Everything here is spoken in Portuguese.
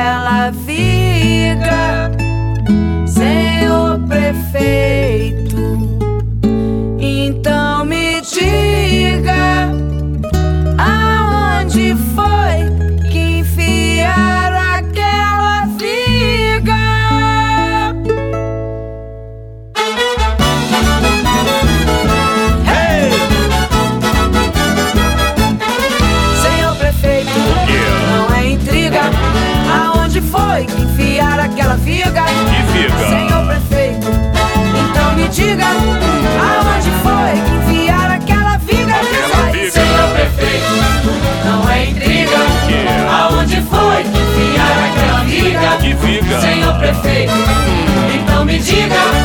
aquela viga, senhor prefeito. Então me diga, aonde foi que enfiaram aquela viga? Hey! Senhor prefeito, não é intriga, aonde foi que enfiaram aquela viga? Que viga? Senhor prefeito, então me diga, aonde foi que enfiaram aquela viga? Aquela viga. Senhor prefeito, não é intriga, aonde foi que enfiaram aquela viga? Que viga? Senhor prefeito, então me diga,